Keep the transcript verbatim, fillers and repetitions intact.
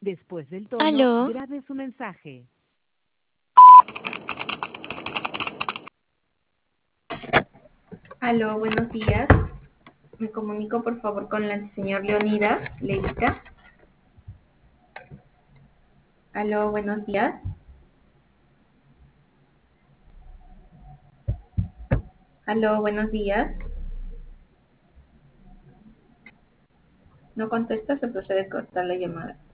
Después del tono, Aló, grabe su mensaje. Aló, buenos días. Me comunico por favor con el señor Leonidas Levita. Aló, buenos días. Aló, buenos días. No contesta, se procede a cortar la llamada.